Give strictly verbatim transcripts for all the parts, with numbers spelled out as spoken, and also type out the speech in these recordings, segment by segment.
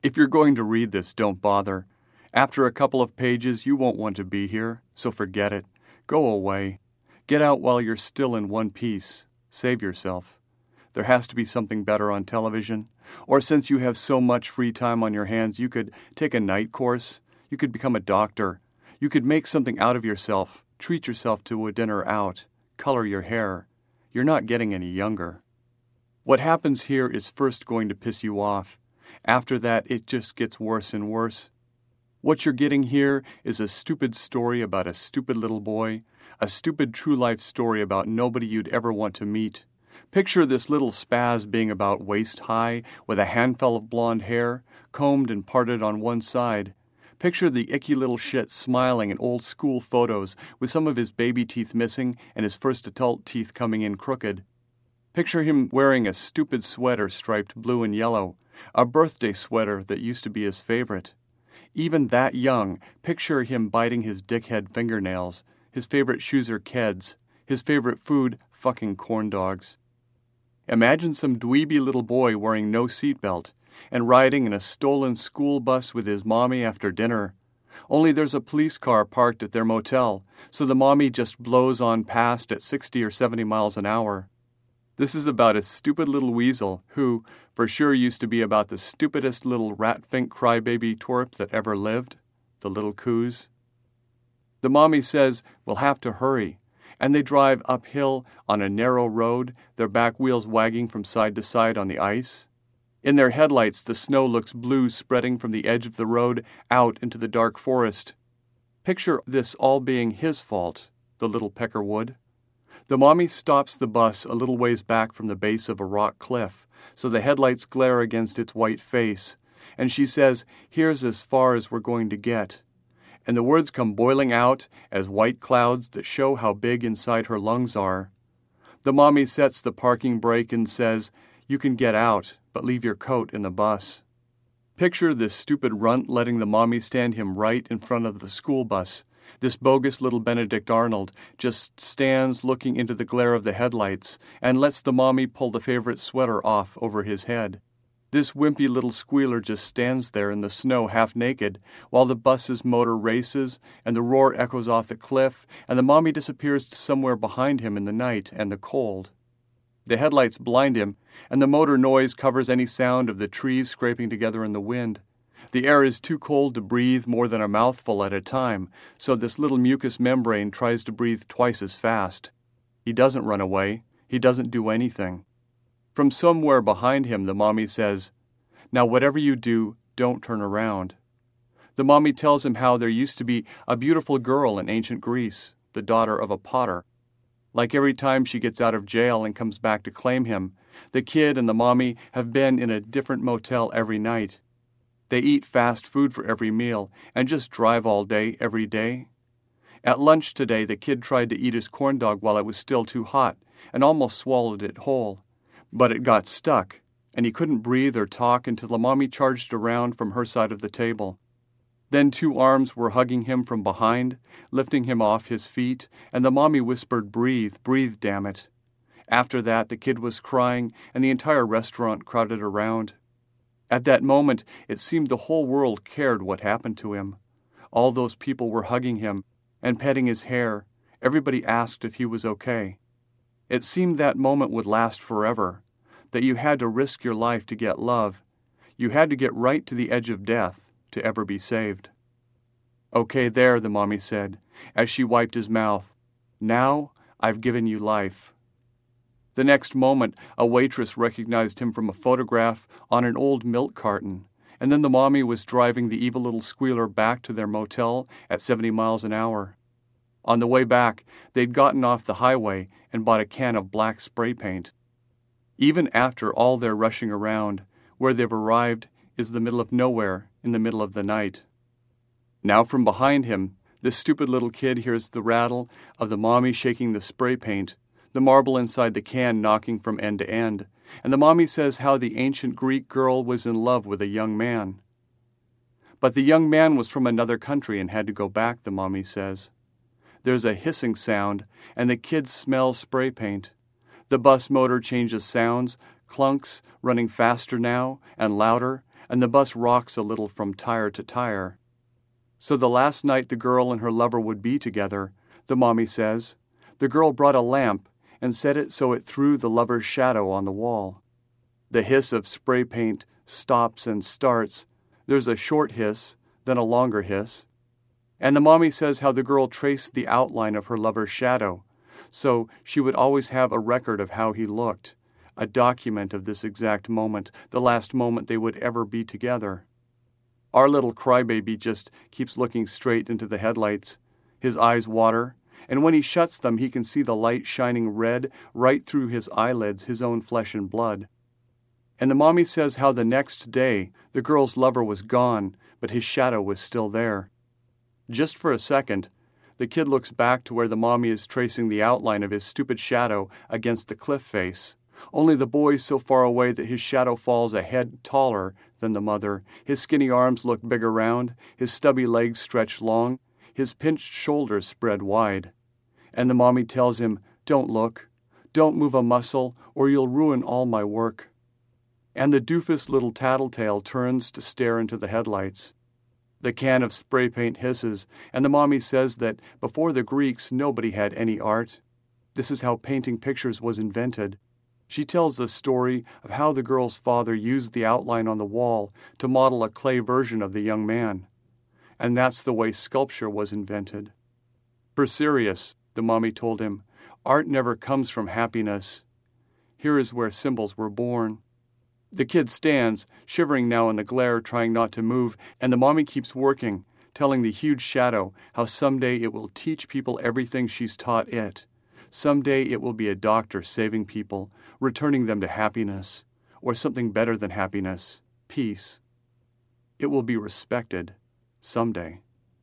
If you're going to read this, don't bother. After a couple of pages, you won't want to be here, so forget it. Go away. Get out while you're still in one piece. Save yourself. There has to be something better on television. Or since you have so much free time on your hands, you could take a night course. You could become a doctor. You could make something out of yourself. Treat yourself to a dinner out. Color your hair. You're not getting any younger. What happens here is first going to piss you off. After that, it just gets worse and worse. What you're getting here is a stupid story about a stupid little boy, a stupid true-life story about nobody you'd ever want to meet. Picture this little spaz being about waist-high, with a handful of blonde hair, combed and parted on one side. Picture the icky little shit smiling in old school photos with some of his baby teeth missing and his first adult teeth coming in crooked. Picture him wearing a stupid sweater striped blue and yellow, a birthday sweater that used to be his favorite. Even that young, picture him biting his dickhead fingernails. His favorite shoes are Keds. His favorite food, fucking corn dogs. Imagine some dweeby little boy wearing no seatbelt and riding in a stolen school bus with his mommy after dinner. Only there's a police car parked at their motel, so the mommy just blows on past at sixty or seventy miles an hour. This is about a stupid little weasel who, for sure, used to be about the stupidest little rat-fink crybaby twerp that ever lived, the little coos. The mommy says, "We'll have to hurry," and they drive uphill on a narrow road, their back wheels wagging from side to side on the ice. In their headlights, the snow looks blue spreading from the edge of the road out into the dark forest. Picture this all being his fault, the little pecker would. The mommy stops the bus a little ways back from the base of a rock cliff, so the headlights glare against its white face, and she says, "Here's as far as we're going to get." And the words come boiling out as white clouds that show how big inside her lungs are. The mommy sets the parking brake and says, "You can get out, but leave your coat in the bus." Picture this stupid runt letting the mommy stand him right in front of the school bus. This bogus little Benedict Arnold just stands looking into the glare of the headlights and lets the mommy pull the favorite sweater off over his head. This wimpy little squealer just stands there in the snow half naked while the bus's motor races and the roar echoes off the cliff and the mommy disappears somewhere behind him in the night and the cold. The headlights blind him and the motor noise covers any sound of the trees scraping together in the wind. The air is too cold to breathe more than a mouthful at a time, so this little mucous membrane tries to breathe twice as fast. He doesn't run away. He doesn't do anything. From somewhere behind him, the mommy says, "Now whatever you do, don't turn around." The mommy tells him how there used to be a beautiful girl in ancient Greece, the daughter of a potter. Like every time she gets out of jail and comes back to claim him, the kid and the mommy have been in a different motel every night. They eat fast food for every meal and just drive all day, every day. At lunch today, the kid tried to eat his corn dog while it was still too hot and almost swallowed it whole. But it got stuck, and he couldn't breathe or talk until the mommy charged around from her side of the table. Then two arms were hugging him from behind, lifting him off his feet, and the mommy whispered, "Breathe, breathe, damn it." After that, the kid was crying, and the entire restaurant crowded around. At that moment, it seemed the whole world cared what happened to him. All those people were hugging him and petting his hair. Everybody asked if he was okay. It seemed that moment would last forever, that you had to risk your life to get love. You had to get right to the edge of death to ever be saved. "Okay, there," the mommy said, as she wiped his mouth. "Now I've given you life." The next moment, a waitress recognized him from a photograph on an old milk carton, and then the mommy was driving the evil little squealer back to their motel at seventy miles an hour. On the way back, they'd gotten off the highway and bought a can of black spray paint. Even after all their rushing around, where they've arrived is the middle of nowhere in the middle of the night. Now from behind him, this stupid little kid hears the rattle of the mommy shaking the spray paint, the marble inside the can knocking from end to end, and the mommy says how the ancient Greek girl was in love with a young man. But the young man was from another country and had to go back, the mommy says. There's a hissing sound, and the kids smell spray paint. The bus motor changes sounds, clunks, running faster now and louder, and the bus rocks a little from tire to tire. So the last night the girl and her lover would be together, the mommy says, the girl brought a lamp and set it so it threw the lover's shadow on the wall. The hiss of spray paint stops and starts. There's a short hiss, then a longer hiss. And the mommy says how the girl traced the outline of her lover's shadow, so she would always have a record of how he looked, a document of this exact moment, the last moment they would ever be together. Our little crybaby just keeps looking straight into the headlights. His eyes water, and when he shuts them he can see the light shining red right through his eyelids, his own flesh and blood. And the mommy says how the next day the girl's lover was gone, but his shadow was still there. Just for a second, the kid looks back to where the mommy is tracing the outline of his stupid shadow against the cliff face. Only the boy's so far away that his shadow falls a head taller than the mother. His skinny arms look big around, his stubby legs stretch long, his pinched shoulders spread wide. And the mommy tells him, "Don't look. Don't move a muscle, or you'll ruin all my work." And the doofus little tattletale turns to stare into the headlights. The can of spray paint hisses, and the mommy says that before the Greeks nobody had any art. This is how painting pictures was invented. She tells the story of how the girl's father used the outline on the wall to model a clay version of the young man. And that's the way sculpture was invented. For Sirius, the mommy told him, art never comes from happiness. Here is where symbols were born. The kid stands, shivering now in the glare, trying not to move, and the mommy keeps working, telling the huge shadow how someday it will teach people everything she's taught it. Someday it will be a doctor saving people, returning them to happiness, or something better than happiness, peace. It will be respected, someday.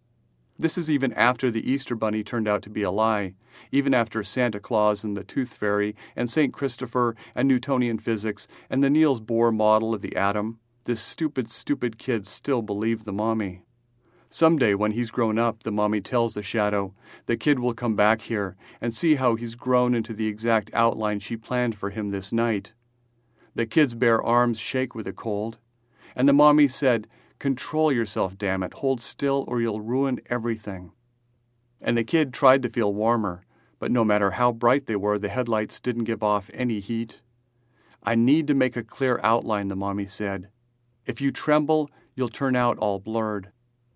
This is even after the Easter Bunny turned out to be a lie, even after Santa Claus and the Tooth Fairy and Saint Christopher and Newtonian physics and the Niels Bohr model of the atom. This stupid, stupid kid still believed the mommy. Someday when he's grown up, the mommy tells the shadow, the kid will come back here and see how he's grown into the exact outline she planned for him this night. The kid's bare arms shake with the cold, and the mommy said, "Control yourself, damn it, hold still or you'll ruin everything." And the kid tried to feel warmer, but no matter how bright they were, the headlights didn't give off any heat. "I need to make a clear outline," the mommy said. "If you tremble, you'll turn out all blurred."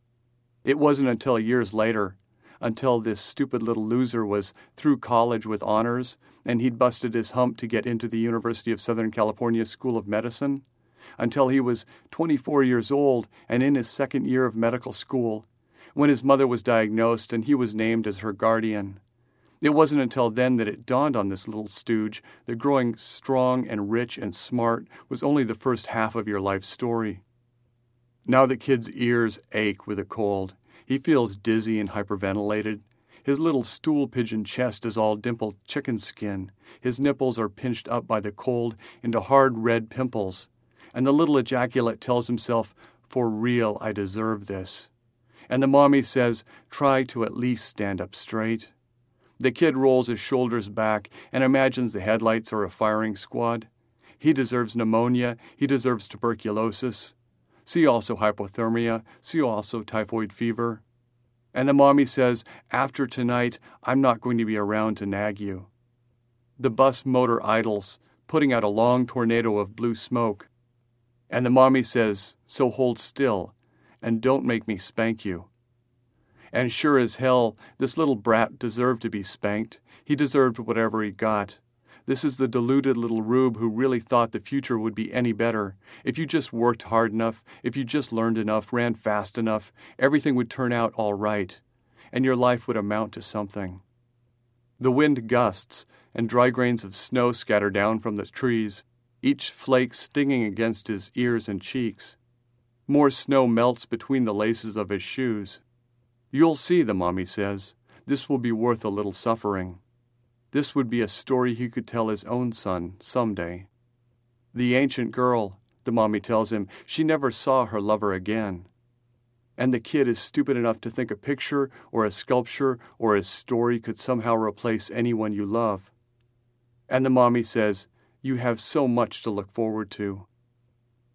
It wasn't until years later, until this stupid little loser was through college with honors, and he'd busted his hump to get into the University of Southern California School of Medicine, until he was twenty-four years old and in his second year of medical school, when his mother was diagnosed and he was named as her guardian. It wasn't until then that it dawned on this little stooge that growing strong and rich and smart was only the first half of your life story. Now the kid's ears ache with a cold. He feels dizzy and hyperventilated. His little stool pigeon chest is all dimpled chicken skin. His nipples are pinched up by the cold into hard red pimples. And the little ejaculate tells himself, "For real, I deserve this." And the mommy says, "Try to at least stand up straight." The kid rolls his shoulders back and imagines the headlights are a firing squad. He deserves pneumonia. He deserves tuberculosis. See also hypothermia. See also typhoid fever. And the mommy says, "After tonight, I'm not going to be around to nag you." The bus motor idles, putting out a long tornado of blue smoke. And the mommy says, "So hold still, and don't make me spank you." And sure as hell, this little brat deserved to be spanked. He deserved whatever he got. This is the deluded little rube who really thought the future would be any better. If you just worked hard enough, if you just learned enough, ran fast enough, everything would turn out all right, and your life would amount to something. The wind gusts, and dry grains of snow scatter down from the trees, each flake stinging against his ears and cheeks. More snow melts between the laces of his shoes. "You'll see," the mommy says. "This will be worth a little suffering." This would be a story he could tell his own son someday. The ancient girl, the mommy tells him, she never saw her lover again. And the kid is stupid enough to think a picture or a sculpture or a story could somehow replace anyone you love. And the mommy says, "You have so much to look forward to."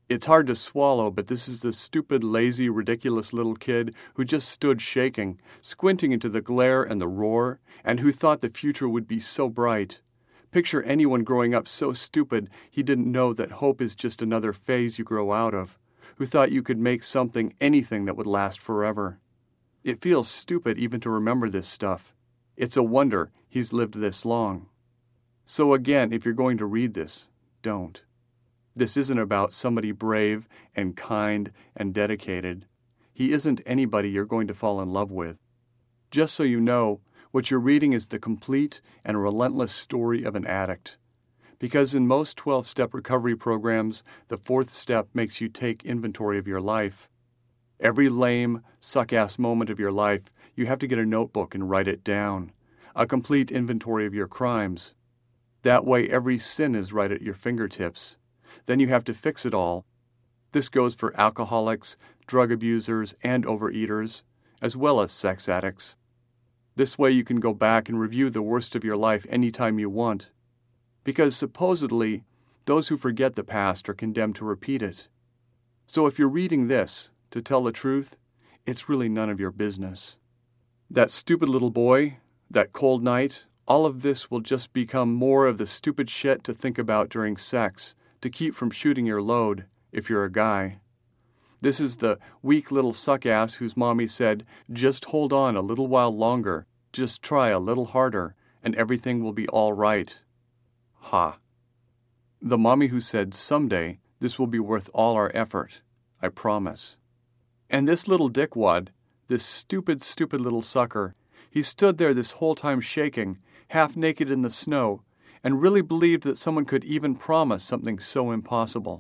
It's hard to swallow, but this is the stupid, lazy, ridiculous little kid who just stood shaking, squinting into the glare and the roar, and who thought the future would be so bright. Picture anyone growing up so stupid he didn't know that hope is just another phase you grow out of, who thought you could make something, anything that would last forever. It feels stupid even to remember this stuff. It's a wonder he's lived this long. So again, if you're going to read this, don't. This isn't about somebody brave and kind and dedicated. He isn't anybody you're going to fall in love with. Just so you know, what you're reading is the complete and relentless story of an addict. Because in most twelve-step recovery programs, the fourth step makes you take inventory of your life. Every lame, suck-ass moment of your life, you have to get a notebook and write it down. A complete inventory of your crimes. That way every sin is right at your fingertips. Then you have to fix it all. This goes for alcoholics, drug abusers, and overeaters, as well as sex addicts. This way you can go back and review the worst of your life anytime you want. Because supposedly, those who forget the past are condemned to repeat it. So if you're reading this, to tell the truth, it's really none of your business. That stupid little boy, that cold night, all of this will just become more of the stupid shit to think about during sex, to keep from shooting your load, if you're a guy. This is the weak little suck-ass whose mommy said, just hold on a little while longer, just try a little harder, and everything will be all right. Ha. The mommy who said, someday, this will be worth all our effort, I promise. And this little dickwad, this stupid, stupid little sucker, he stood there this whole time shaking, half naked in the snow, and really believed that someone could even promise something so impossible.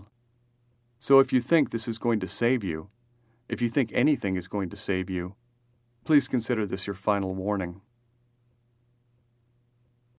So if you think this is going to save you, if you think anything is going to save you, please consider this your final warning.